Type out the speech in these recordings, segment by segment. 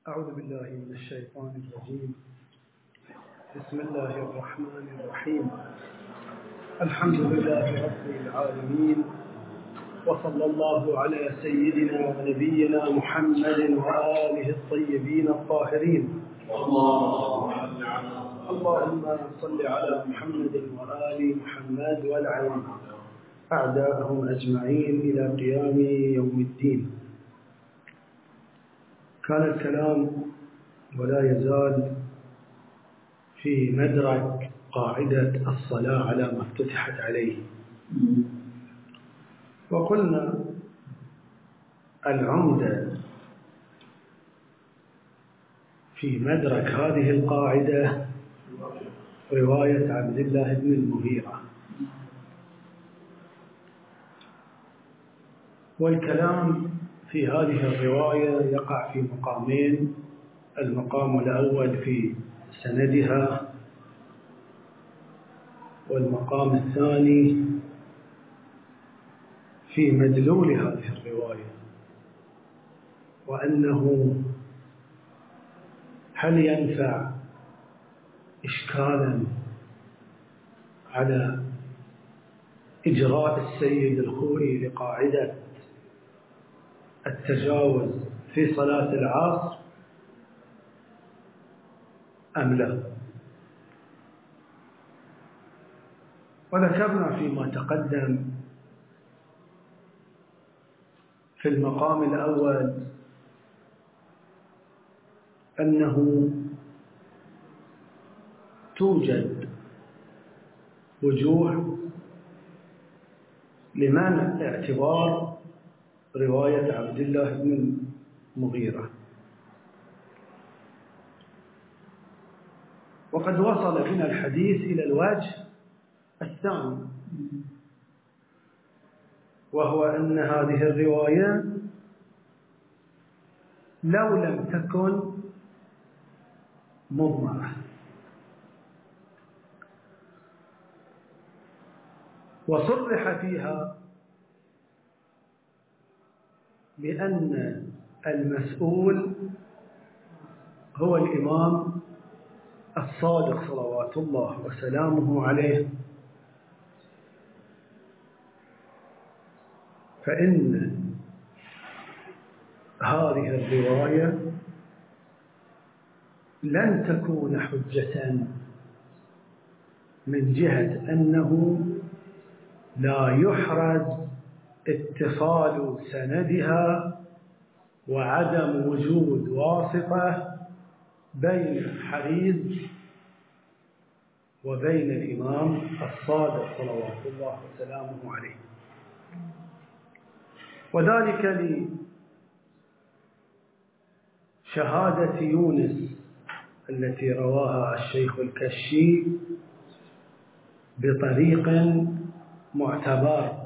أعوذ بالله من الشيطان الرجيم. بسم الله الرحمن الرحيم. الحمد لله رب العالمين، وصلى الله على سيدنا ونبينا محمد وآله الطيبين الطاهرين. اللهم صل على محمد وآل محمد والعن أعداءهم أجمعين إلى قيام يوم الدين. كان الكلام ولا يزال في مدرك قاعدة الصلاة على ما افتتحت عليه، وقلنا العمدة في مدرك هذه القاعدة رواية عبد الله بن المغيرة، والكلام في هذه الرواية يقع في مقامين: المقام الأول في سندها، والمقام الثاني في مدلول هذه الرواية، وأنه هل ينفع إشكالا على إجراء السيد الخوئي لقاعدة التجاوز في صلاة العصر أم لا؟ وذكرنا فيما تقدم في المقام الأول أنه توجد وجوه لمنع اعتبار رواية عبد الله بن المغيرة، وقد وصل بنا الحديث إلى الوجه الثاني، وهو أن هذه الرواية لو لم تكن مضمرة وصرح فيها بأن المسؤول هو الإمام الصادق صلوات الله وسلامه عليه، فإن هذه الرواية لن تكون حجة من جهة أنه لا يحرز اتصال سندها وعدم وجود واسطة بين حريز وبين الإمام الصادق صلوات الله وسلامه عليه، وذلك لشهادة يونس التي رواها الشيخ الكشي بطريق معتبر،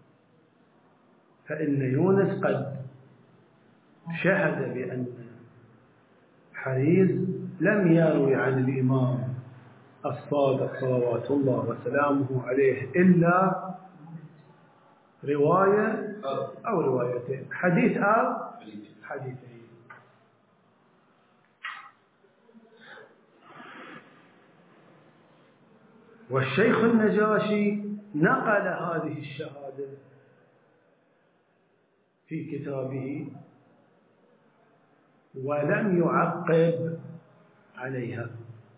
فإن يونس قد شهد بأن حريز لم يروي عن الإمام الصادق صلوات الله وسلامه عليه إلا رواية أو روايتين، حديث أو حديثين. والشيخ النجاشي نقل هذه الشهادة في كتابه ولم يعقب عليها،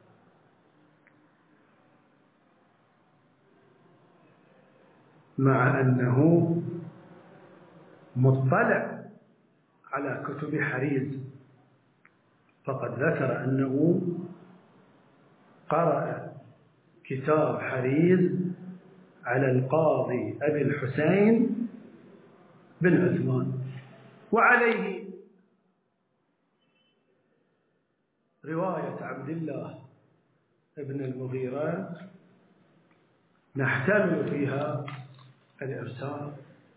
مع أنه مطلع على كتب حريز، فقد ذكر أنه قرأ كتاب حريز على القاضي أبي الحسين بن عثمان، وعليه رواية عبد الله بن المغيرة نحتمل فيها الإرسال،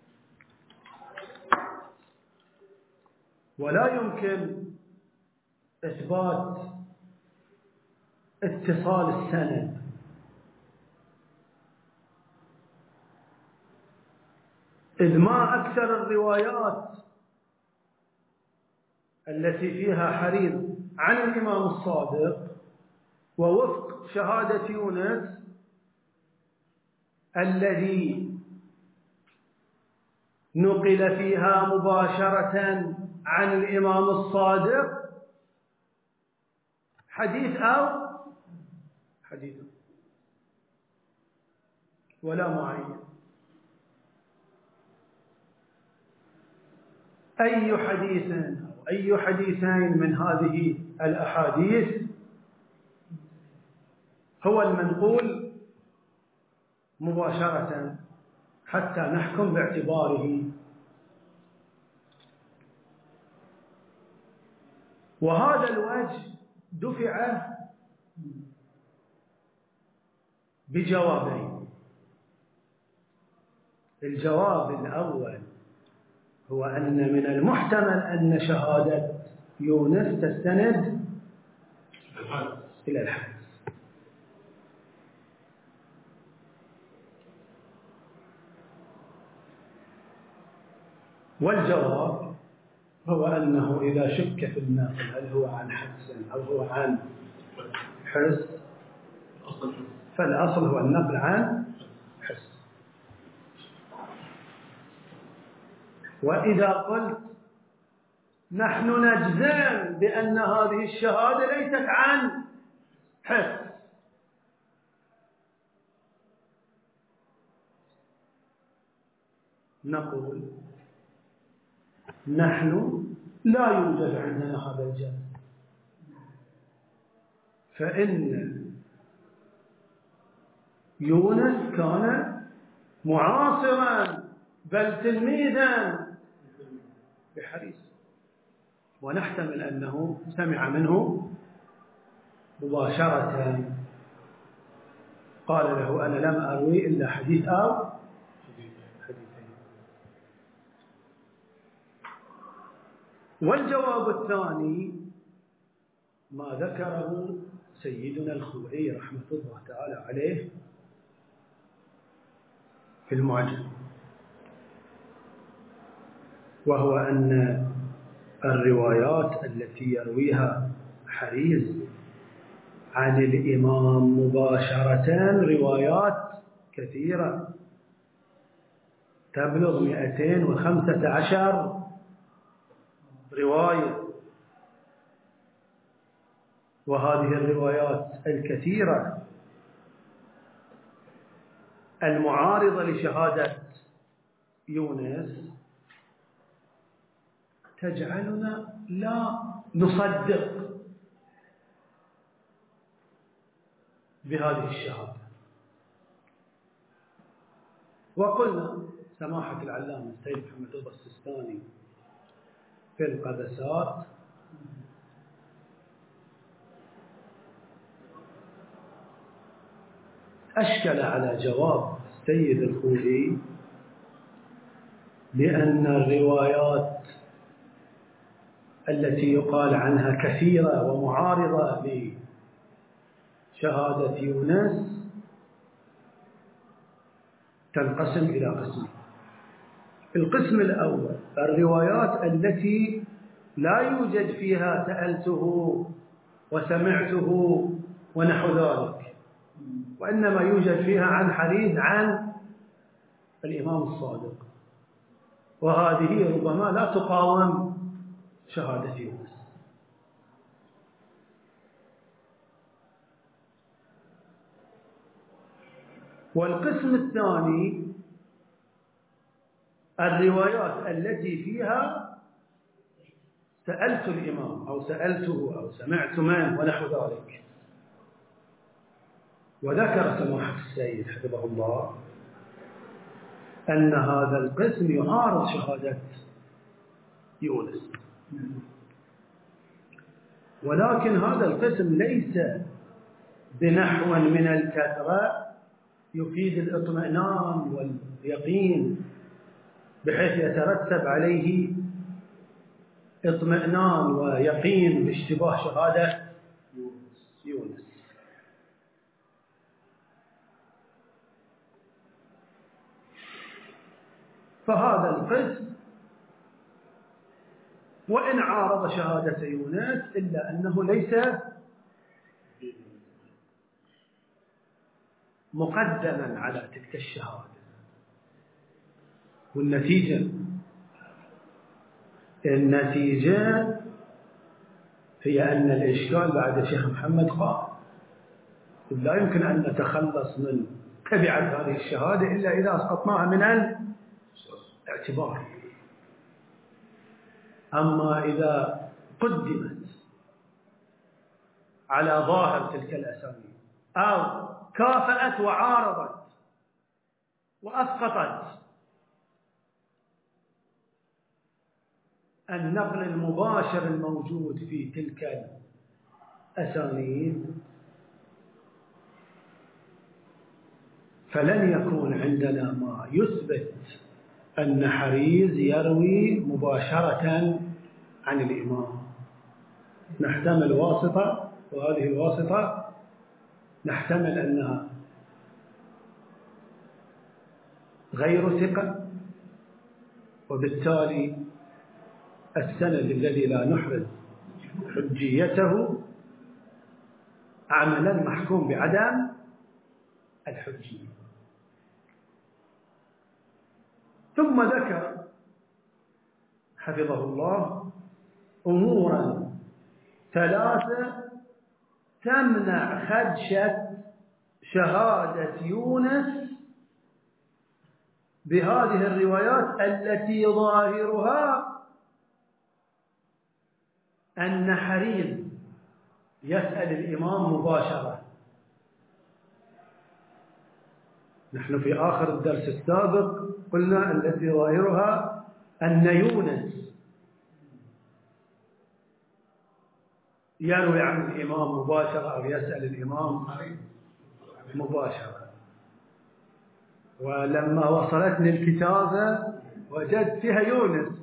ولا يمكن إثبات اتصال السند، إذ ما أكثر الروايات التي فيها حديث عن الإمام الصادق ووفق شهادة يونس الذي نقل فيها مباشرة عن الإمام الصادق حديث أو حديث ولا معين. أي حديث أو أي حديثين من هذه الأحاديث هو المنقول مباشرة حتى نحكم باعتباره. وهذا الوجه دفع بجوابين. الجواب الأول هو أن من المحتمل أن شهادة يونس تستند إلى الحدث، والجواب هو أنه إذا شك في الناقل هل هو عن حدث أو هو عن حس فالأصل هو النقل عن حس. وإذا قلت نحن نجزم بأن هذه الشهادة ليست عن حس، نقول نحن لا يوجد عندنا هذا الجزم، فإن يونس كان معاصرا بل تلميذا بحديث، ونحتمل أنه سمع منه مباشرة. قال له أنا لم أروي إلا حديث أو حديثين. والجواب الثاني ما ذكره سيدنا الخوئي رحمة الله تعالى عليه في المعجم، وهو أن الروايات التي يرويها حريز عن الإمام مباشرة روايات كثيرة تبلغ 215 رواية، وهذه الروايات الكثيرة المعارضة لشهادة يونس تجعلنا لا نصدق بهذه الشهادة. وقلنا سماحة العلامة السيد محمد رضا السيستاني في القبسات أشكل على جواب السيد الخوئي بأن الروايات التي يقال عنها كثيرة ومعارضة لشهادة يونس تنقسم إلى قسمين. القسم الأول الروايات التي لا يوجد فيها سألته وسمعته ونحو ذلك، وإنما يوجد فيها عن حديث عن الإمام الصادق، وهذه ربما لا تقاوم شهادة يونس. والقسم الثاني الروايات التي فيها سألت الإمام أو سألته أو سمعت منه ونحو ذلك. وذكر سماحة السيد حفظه الله أن هذا القسم يعارض شهادة يونس، ولكن هذا القسم ليس بنحو من الكثرة يفيد الاطمئنان واليقين بحيث يترتب عليه اطمئنان ويقين باشتباه شهادة يونس. فهذا القسم وإن عارض شهادة يونس إلا أنه ليس مقدما على تلك الشهادة. والنتيجة هي أن الإشكال بعد شيخ محمد قال لا يمكن أن نتخلص من تبعة هذه الشهادة إلا إذا أسقطناها من الاعتبار. أما إذا قدمت على ظاهر تلك الأسانيد أو كافأت وعارضت وأسقطت النقل المباشر الموجود في تلك الأسانيد، فلن يكون عندنا ما يثبت أن حريز يروي مباشرة عن الإمام. نحتمل واسطة، وهذه الواسطة نحتمل أنها غير ثقة، وبالتالي السند الذي لا نحرز حجيته عملا محكوم بعدم الحجية. ثم ذكر حفظه الله أمورا ثلاثة تمنع خدشة شهادة يونس بهذه الروايات التي ظاهرها أن حريز يسأل الإمام مباشرة. نحن في آخر الدرس السابق قلنا التي ظاهرها أن يونس يروي عن الإمام مباشرة أو يسأل الإمام مباشرة. ولما وصلتني الكتابة وجدت فيها يونس،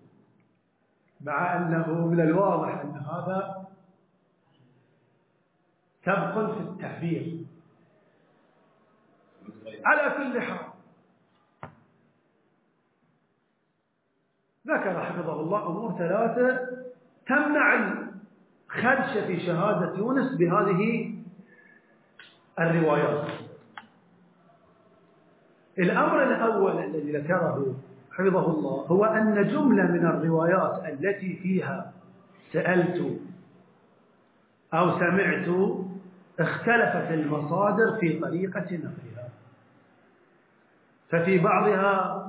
مع أنه من الواضح أن هذا سبق في التعبير. على كل حال ذكر حفظه الله أمور ثلاثة تمنع الخدش في شهادة يونس بهذه الروايات. الأمر الأول الذي ذكره حفظه الله هو أن جملة من الروايات التي فيها سألت أو سمعت اختلفت المصادر في طريقة نقلها. ففي بعضها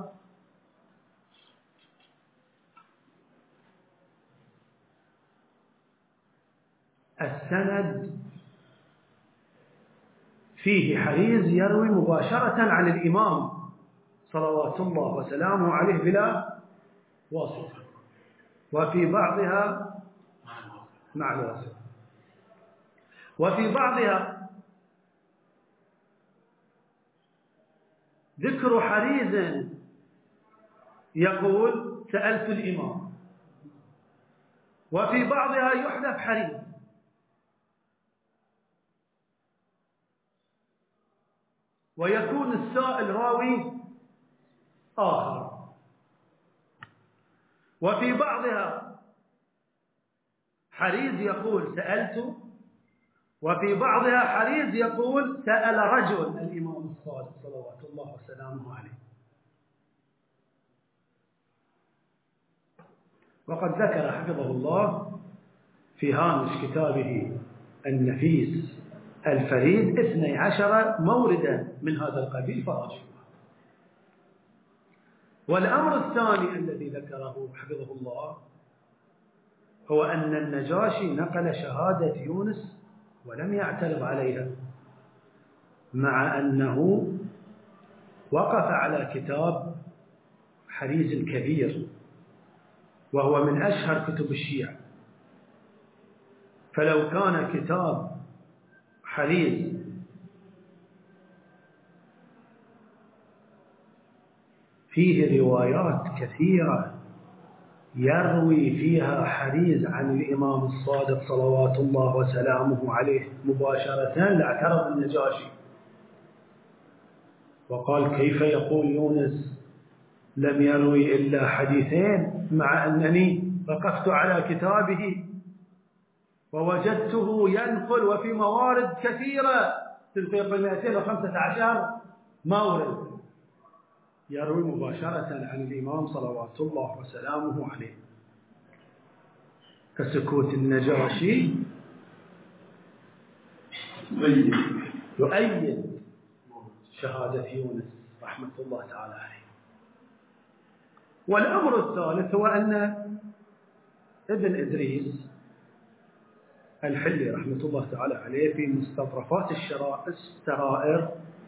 السند فيه حريز يروي مباشرة عن الإمام صلوات الله وسلامه عليه بلا واسطة، وفي بعضها مع الواسطة، وفي بعضها ذكر حريز يقول سألت الإمام، وفي بعضها يحذف حريز. ويكون السائل راوي آخر. وفي بعضها حريز يقول سألت، وفي بعضها حريز يقول سأل رجل الإمام الصادق صلوات الله وسلامه عليه. وقد ذكر حفظه الله في هامش كتابه النفيس الفريد 12 موردا من هذا القبيل فراجعوها. والأمر الثاني الذي ذكره حفظه الله هو أن النجاشي نقل شهادة يونس ولم يعترض عليها، مع أنه وقف على كتاب حريز الكبير وهو من أشهر كتب الشيعة. فلو كان كتاب حريز فيه روايات كثيرة يروي فيها حريز عن الإمام الصادق صلوات الله وسلامه عليه مباشرة لاعترض النجاشي وقال كيف يقول يونس لم يروي إلا حديثين مع أنني وقفت على كتابه ووجدته ينقل وفي موارد كثيرة تلقي 215 مورد يروي مباشرة عن الإمام صلوات الله وسلامه عليه، كسكوت النجاشي يؤيد شهادة يونس رحمة الله تعالى عليه. والأمر الثالث هو أن ابن إدريس الحلي رحمة الله تعالى عليه في مستطرفات السرائر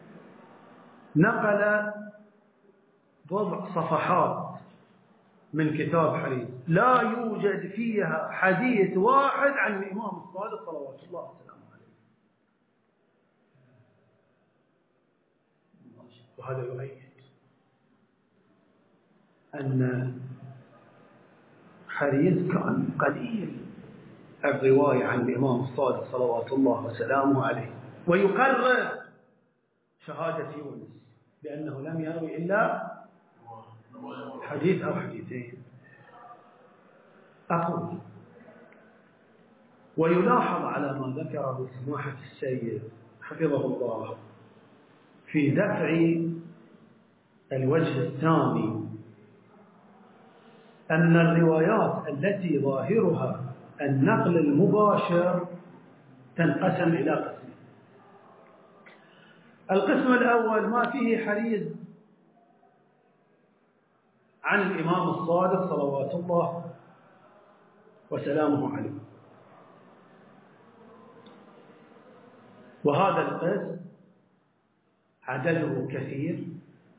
نقل بضع صفحات من كتاب حريز لا يوجد فيها حديث واحد عن الإمام الصادق صلوات الله وسلامه عليه، وهذا يؤيد أن حريز كان قليل الرواية عن الإمام الصادق صلوات الله وسلامه عليه، ويقرر شهادة يونس بأنه لم يروي إلا حديث أو حديثين. أقول ويلاحظ على ما ذكره سماحة السيد حفظه الله في دفع الوجه الثاني أن الروايات التي ظاهرها النقل المباشر تنقسم إلى قسمين. القسم الأول ما فيه حديث عن الإمام الصادق صلوات الله وسلامه عليه، وهذا القسم عدده كثير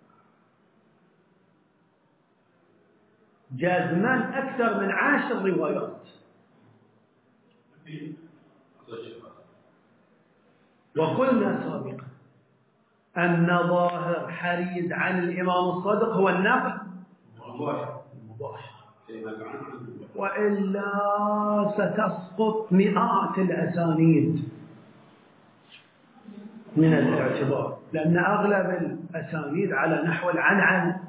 جازما أكثر من 10 روايات. وقلنا سابقا أن ظاهر حريز عن الإمام الصادق هو النقل المباشر، وإلا ستسقط مئات الأسانيد من الاعتبار، لأن أغلب الأسانيد على نحو العنعنة،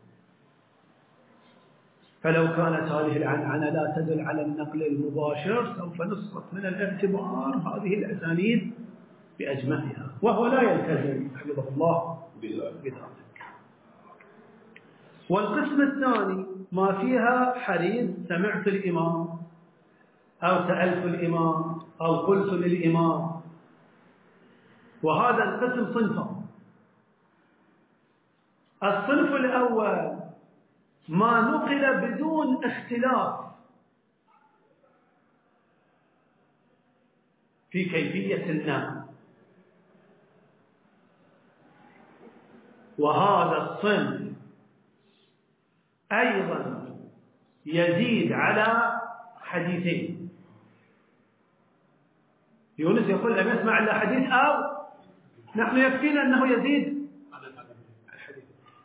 فلو كانت هذه العنعنة لا تدل على النقل المباشر سوف نسقط من الاعتبار هذه الأسانيد بأجمعها، وهو لا يلتزم حفظه الله بذلك. والقسم الثاني ما فيها حديث سمعت الإمام أو سألت الإمام أو قلت للإمام، وهذا القسم صنفان. الصنف الأول ما نقل بدون اختلاف في كيفية النقل، وهذا الصنف أيضا يزيد على حديثين. يونس يقول لم يسمع إلا حديث، أو نحن يكفينا أنه يزيد على الحديث.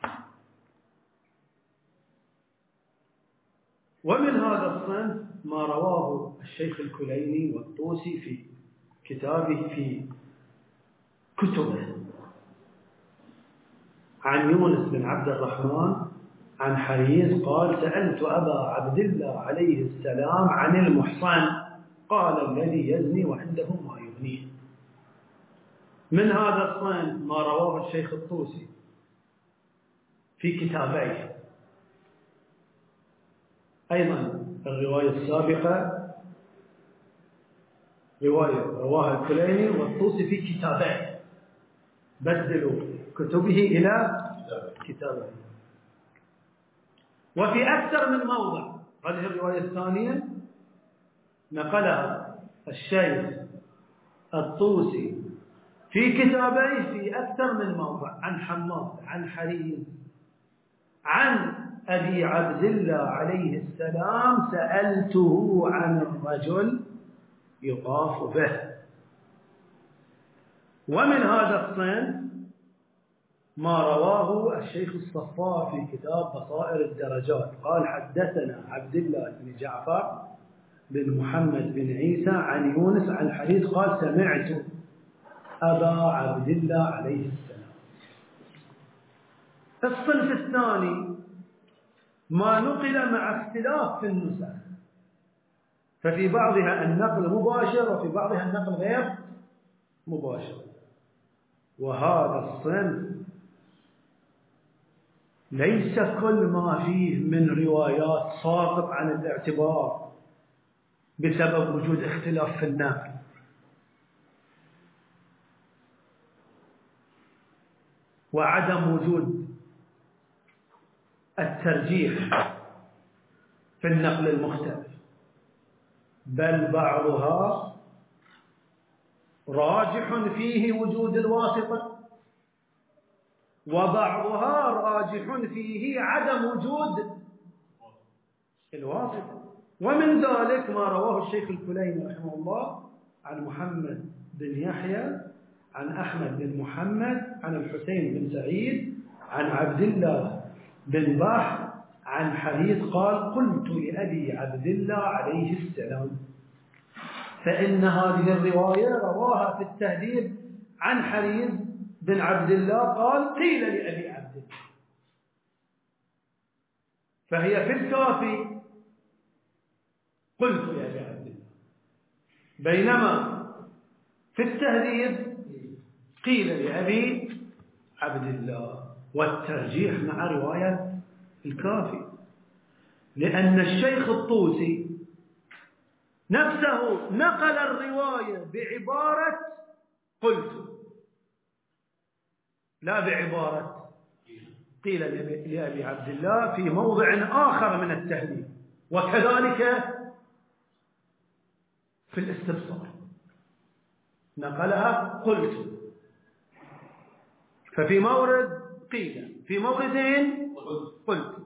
ومن هذا الصنف ما رواه الشيخ الكليني والطوسي في كتابه في كتبه عن يونس بن عبد الرحمن عن حريز قال سألت أبا عبد الله عليه السلام عن المحصن قال الذي يزني وعنده ما يغنيه. من هذا الصنف ما رواه الشيخ الطوسي في كتابيه، أيضا الرواية السابقة رواية رواها الكليني والطوسي في كتابيه، بدلوا كتبه إلى كتابه. وفي أكثر من موضع هذه الرواية الثانية نقلها الشيخ الطوسي في كتابيه في أكثر من موضع عن حماد عن حريز عن أبي عبد الله عليه السلام سألته عن الرجل يطاف به. ومن هذا الصنف ما رواه الشيخ الصفار في كتاب بصائر الدرجات قال حدثنا عبد الله بن جعفر بن محمد بن عيسى عن يونس عن حريز قال سمعت أبا عبد الله عليه السلام. الصنف الثاني ما نقل مع اختلاف في النسخ ففي بعضها النقل مباشر وفي بعضها النقل غير مباشر. وهذا الصنف ليس كل ما فيه من روايات ساقط عن الاعتبار بسبب وجود اختلاف في النقل. وعدم وجود الترجيح في النقل المختلف، بل بعضها راجح فيه وجود الواسطة، وبعضها راجح فيه عدم وجود الواسطة. ومن ذلك ما رواه الشيخ الكليني رحمه الله عن محمد بن يحيى عن أحمد بن محمد عن الحسين بن سعيد عن عبد الله بن بحر عن حديث قال: قلت لأبي عبد الله عليه السلام. فإن هذه الرواية رواها في التهذيب عن حريز بن عبد الله قال: قيل لأبي عبد الله. فهي في الكافي قلت لأبي عبد الله، بينما في التهذيب قيل لأبي عبد الله. والترجيح مع رواية الكافي، لأن الشيخ الطوسي نفسه نقل الرواية بعبارة قلت، لا بعبارة قيل لأبي عبد الله في موضع آخر من التهذيب، وكذلك في الاستبصار نقلها قلت. ففي مورد قيل، في موردين قلت.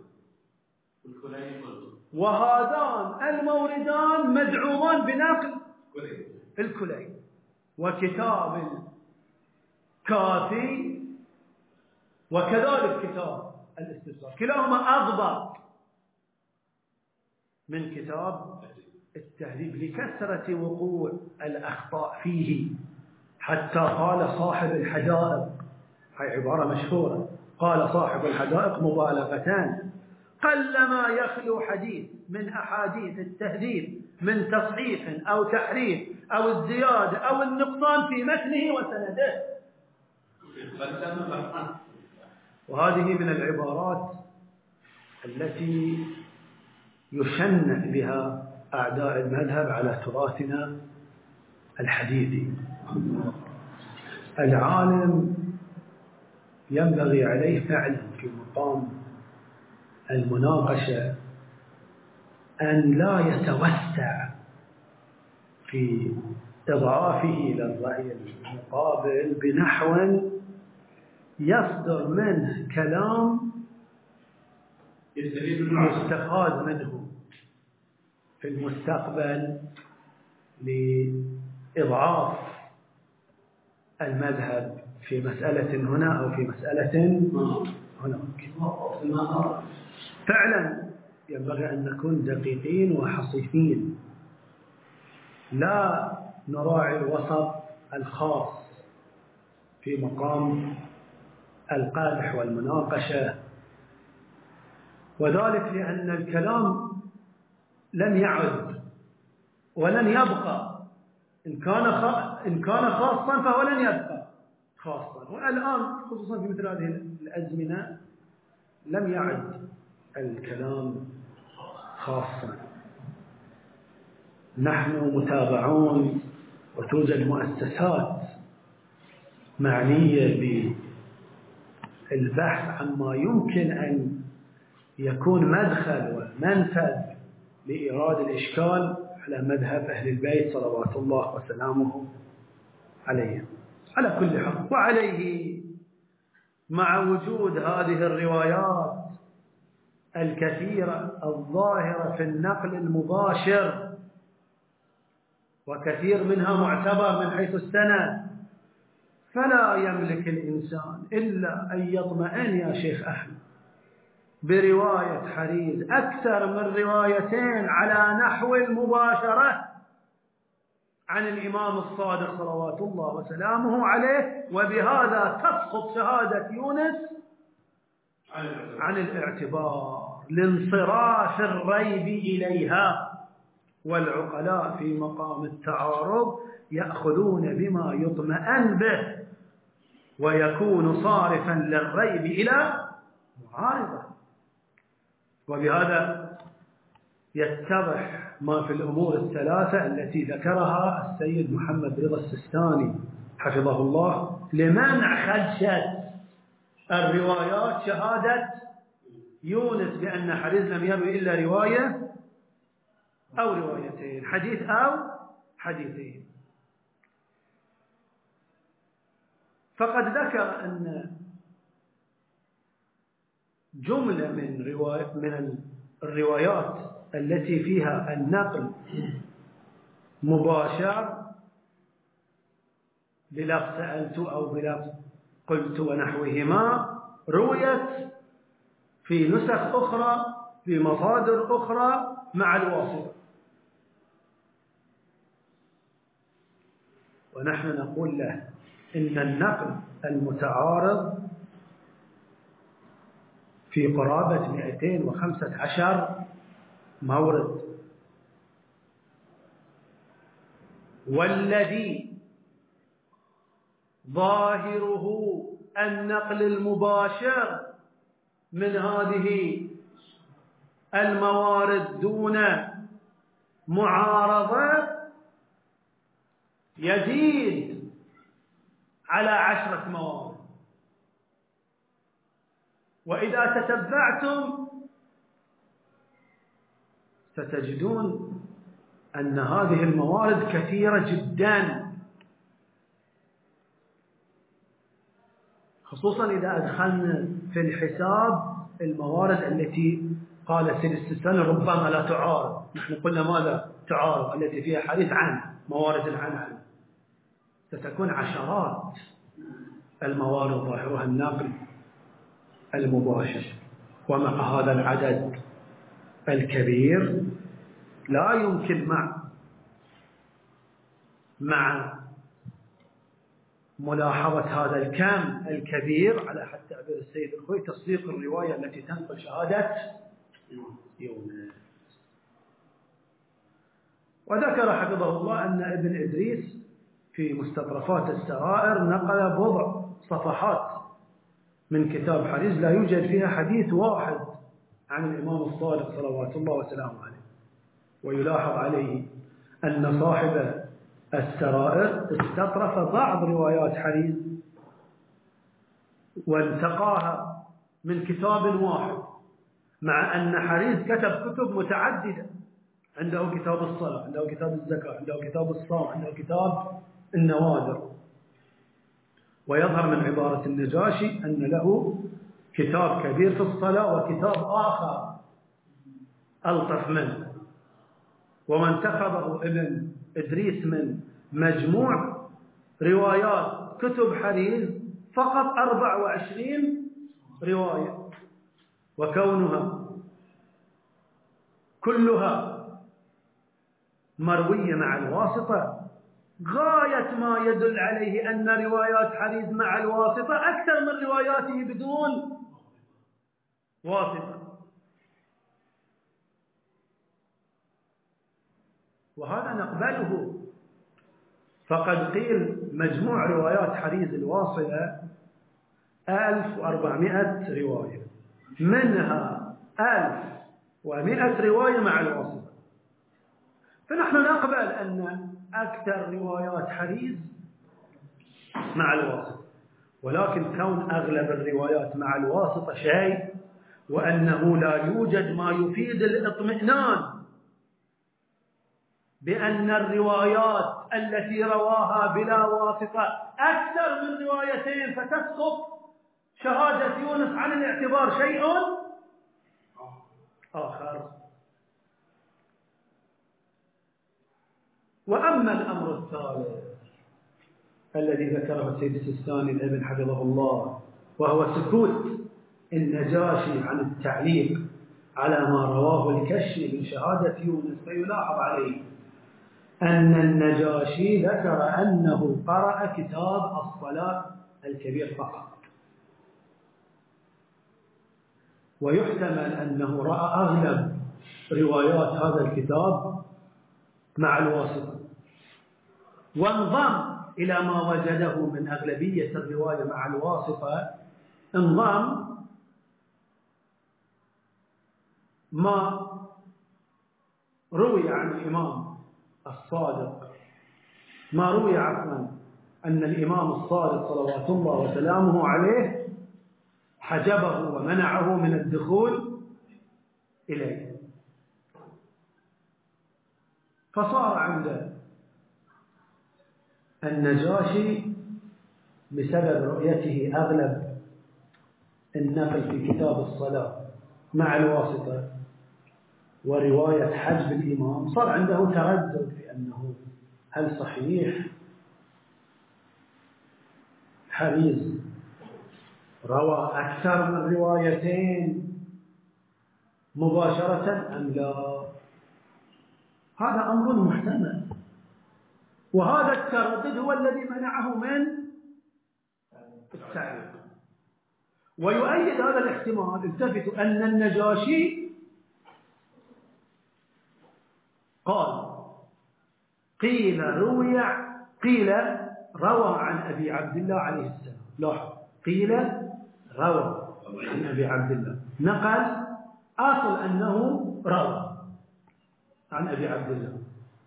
وهذان الموردان مدعومان بنقل الكلي. وكتاب الكافي وكذلك كتاب الاستبصار كلاهما أضبط من كتاب التهذيب لكثرة وقوع الأخطاء فيه. حتى قال صاحب الحدائق، هي عبارة مشهورة، قال صاحب الحدائق مبالغتان: قلما يخلو حديث من أحاديث التهذيب من تصحيف أو تحريف أو الزيادة أو النقصان في متنه وسنده. وهذه من العبارات التي يشنع بها أعداء المذهب على تراثنا الحديثي. العالم ينبغي عليه فعلا في مقام المناقشة أن لا يتوسع في إضعافه للرأي المقابل بنحو يصدر منه كلام يستفاد منه في المستقبل لإضعاف المذهب في مسألة هنا أو في مسألة هناك. فعلا ينبغي أن نكون دقيقين وحصيفين، لا نراعي الوسط الخاص في مقام القادح والمناقشة. وذلك لأن الكلام لن يعد ولن يبقى، إن كان خاصا فهو لن يبقى خاصا. والآن خصوصا في مثل هذه الأزمنة لم يعد الكلام خاصا. نحن متابعون، وتوجد مؤسسات معنية بالبحث عما يمكن أن يكون مدخل ومنفذ لإيراد الإشكال على مذهب أهل البيت صلوات الله وسلامه عليهم على كل حال. وعليه مع وجود هذه الروايات الكثيرة الظاهرة في النقل المباشر، وكثير منها معتبر من حيث السند، فلا يملك الإنسان إلا أن يطمئن يا شيخ أحمد برواية حريز أكثر من روايتين على نحو المباشرة عن الإمام الصادق صلوات الله وسلامه عليه، وبهذا تسقط شهادة يونس عن الاعتبار لانصراف الريب إليها. والعقلاء في مقام التعارض يأخذون بما يطمئن به ويكون صارفا للريب إلى معارضة. وبهذا يتضح ما في الأمور الثلاثة التي ذكرها السيد محمد رضا السيستاني حفظه الله لمنع خدشة الروايات شهادة يونس بأن حريز لم يروي إلا رواية أو روايتين، حديث أو حديثين. فقد ذكر أن جملة من الروايات التي فيها النقل مباشر بلفظ سألت أو بلفظ قلت ونحوهما رويت في نسخ أخرى في مصادر أخرى مع الواسطة، ونحن نقول له إن النقل المتعارض في قرابة 215 مورد، والذي ظاهره النقل المباشر من هذه الموارد دون معارضة يزيد على 10 موارد. وإذا تتبعتم ستجدون أن هذه الموارد كثيرة جدا، خصوصا إذا أدخلنا في الحساب الموارد التي قال السيد السيستاني ربما لا تعارض. نحن قلنا ماذا تعارض؟ التي فيها حديث عن موارد العنعن، ستكون عشرات الموارد ظاهرها النقل المباشر. ومع هذا العدد الكبير لا يمكن مع ملاحظة هذا الكم الكبير على حد تعبير السيد الخوي تصديق الرواية التي تنقل شهادة يونس. وذكر حفظه الله أن ابن إدريس في مستطرفات السرائر نقل بضع صفحات من كتاب حريز لا يوجد فيها حديث واحد عن الإمام الصادق صلوات الله وسلامه عليه. ويلاحظ عليه أن صاحب السرائر استطرف بعض روايات حريز وانتقاها من كتاب واحد، مع أن حريز كتب كتب متعددة، عنده كتاب الصلاة، عنده كتاب الزكاة، عنده كتاب الصوم، عنده كتاب النوادر. ويظهر من عبارة النجاشي أن له كتاب كبير في الصلاة وكتاب آخر ألطف منه. وما انتخبه ابن إدريس من مجموع روايات كتب حريز فقط 24 رواية، وكونها كلها مروية مع الواسطة غاية ما يدل عليه أن روايات حريز مع الواسطة أكثر من رواياته بدون واسطة. وهذا نقبله. فقد قيل مجموع روايات حريز الواصلة 1400 رواية، منها 1100 رواية مع الواسطة. فنحن نقبل أن أكثر روايات حريز مع الواسطة، ولكن كون أغلب الروايات مع الواسطة شيء، وأنه لا يوجد ما يفيد الاطمئنان بأن الروايات التي رواها بلا واسطة أكثر من روايتين فتسقط شهادة يونس عن الاعتبار شيء آخر. وأما الأمر الثالث الذي ذكره السيد السيستاني الابن حفظه الله، وهو سكوت النجاشي عن التعليق على ما رواه الكشي من شهادة يونس، فيلاحظ عليه أن النجاشي ذكر أنه قرأ كتاب الصلاة الكبير فقط، ويحتمل أنه رأى أغلب روايات هذا الكتاب مع الواسطة، وانضم إلى ما وجده من أغلبية الرواية مع الواسطة، انضم ما روي عن الإمام الصادق، ما روي عفوا أن الإمام الصادق صلوات الله وسلامه عليه حجبه ومنعه من الدخول إليه. فصار عند النجاشي بسبب رؤيته أغلب النقل في كتاب الصلاة مع الواسطة ورواية حجب الإمام، صار عنده تردد في أنه هل صحيح حريز روى أكثر من روايتين مباشرة أم لا؟ هذا أمر محتمل، وهذا التردد هو الذي منعه من التعليق. ويؤيد هذا الاحتمال، التفتوا أن النجاشي قال قيل روى عن أبي عبد الله عليه السلام، لاحظ قيل روى عن أبي عبد الله، نقل أصل أنه روى عن أبي عبد الله.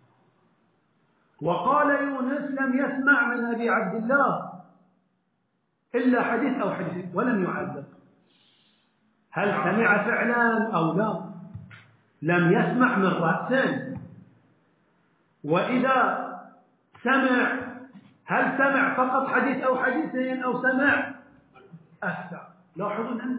وقال يونس لم يسمع من أبي عبد الله إلا حديث أو حديث، ولم يعلق هل سمع فعلا أو لا. لم يسمع من رأسين، وإذا سمع هل سمع فقط حديث أو حديثين أو سمع أكثر. لاحظوا أن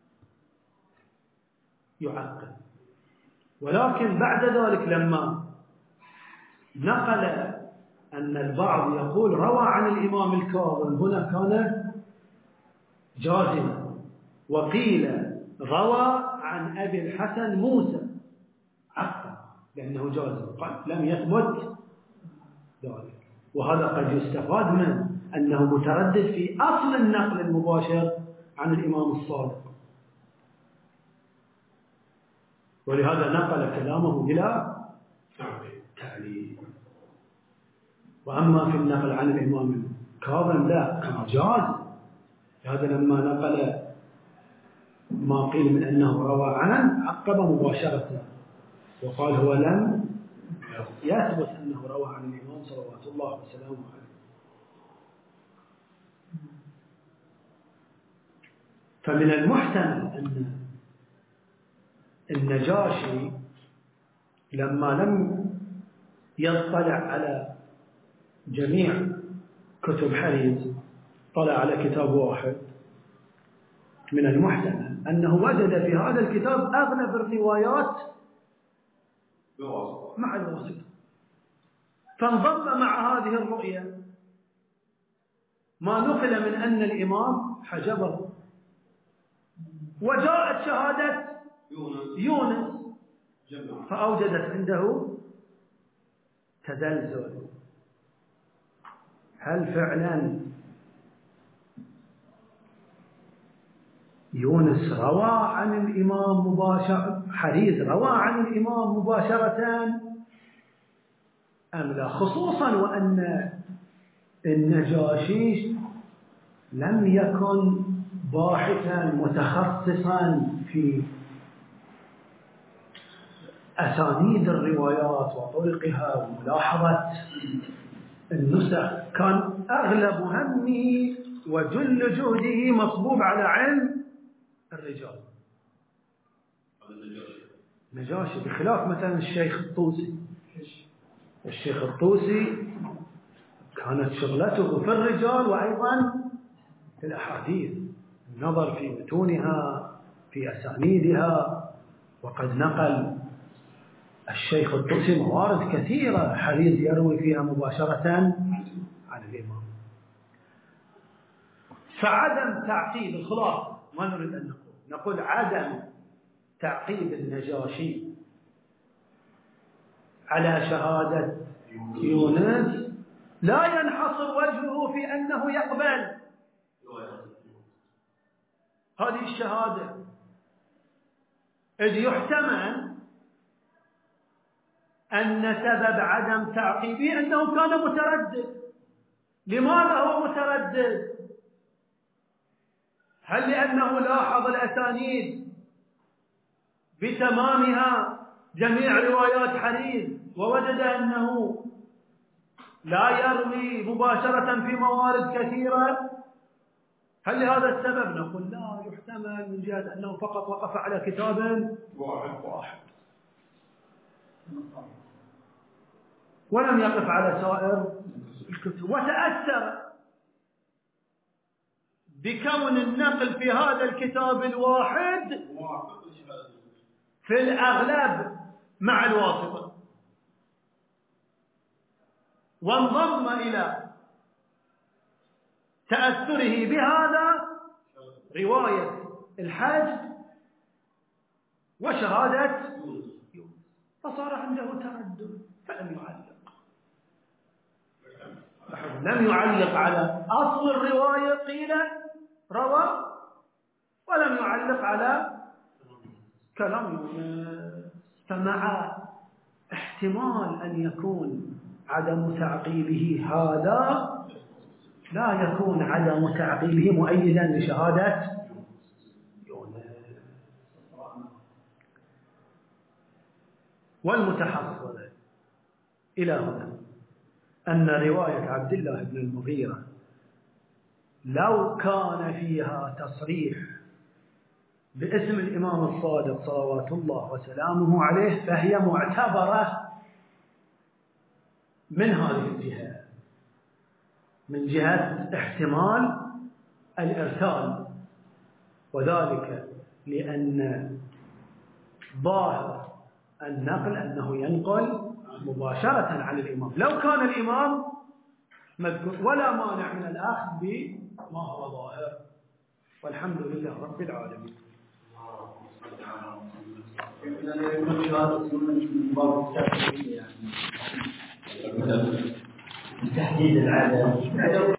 يعقل. ولكن بعد ذلك لما نقل أن البعض يقول روى عن الإمام الكاظم، هنا كان جازما، وقيل روى عن أبي الحسن موسى، عقل لأنه جازم، قال لم يثبت ذلك. وهذا قد يستفاد منه أنه متردد في أصل النقل المباشر عن الإمام الصادق، ولهذا نقل كلامه إلى تعليل. وأما في النقل عن الإمام الكاظم لا، كان جاز. هذا لما نقل ما قيل من أنه روى عنه عقب مباشرة وقال هو لم يثبت أنه روى عن الإمام صلوات الله وسلامه عليه. فمن المحتمل أن النجاشي لما لم يطلع على جميع كتب حريز، طلع على كتاب واحد، من المحتمل أنه وجد في هذا الكتاب أغلب الروايات مع الواسطة، فانضم مع هذه الرؤية ما نقل من أن الإمام حجبه، وجاءت شهادة يونس فأوجدت عنده تزلزل. هل فعلا يونس روى عن الإمام مباشرة، حريز روى عن الإمام مباشرة أم لا؟ خصوصا وأن النجاشي لم يكن باحثا متخصصا في أسانيد الروايات وطرقها وملاحظة النسخ، كان أغلب همه وجل جهده مصبوب على علم الرجال. نجاشي بخلاف مثلا الشيخ الطوسي. الشيخ الطوسي كانت شغلته في الرجال وأيضا في الأحاديث، النظر في متونها في أسانيدها. وقد نقل الشيخ الطوسي موارد كثيرة حريز يروي فيها مباشرة عن الإمام. فعدم تعقيب، الخلاصة ما نريد أن نقول عدم تعقيب النجاشي على شهادة يونس لا ينحصر وجهه في أنه يقبل هذه الشهادة، إذ يحتمل أن سبب عدم تعقيبه أنه كان متردد. لماذا هو متردد؟ هل لأنه لاحظ الأسانيد بتمامها جميع روايات حديث ووجد أنه لا يروي مباشرة في موارد كثيرة؟ هل لهذا السبب؟ نقول لا، يحتمل من جهة أنه فقط وقف على كتاب واحد ولم يقف على سائر الكتب، وتأثر بكون النقل في هذا الكتاب الواحد في الأغلب مع الواسطة، وانضم إلى تأثره بهذا رواية الحج وشهادة يونس، فصار عنده تردد فلم يعلق. لم يعلق على أصل الرواية قيل روى، ولم يعلق على كلام يونس. فمع احتمال أن يكون عدم تعقيبه هذا، لا يكون عدم تعقيبه مؤيدا لشهادة يونس. والمتحصل إلى هنا أن رواية عبد الله بن المغيرة لو كان فيها تصريح باسم الإمام الصادق صلوات الله وسلامه عليه فهي معتبرة من هذه الجهة، من جهة احتمال الإرسال، وذلك لأن ظاهر النقل أنه ينقل مباشرة عن الإمام. لو كان الإمام مذكور ولا مانع من الأخذ بما هو ظاهر، والحمد لله رب العالمين. تحديد العدد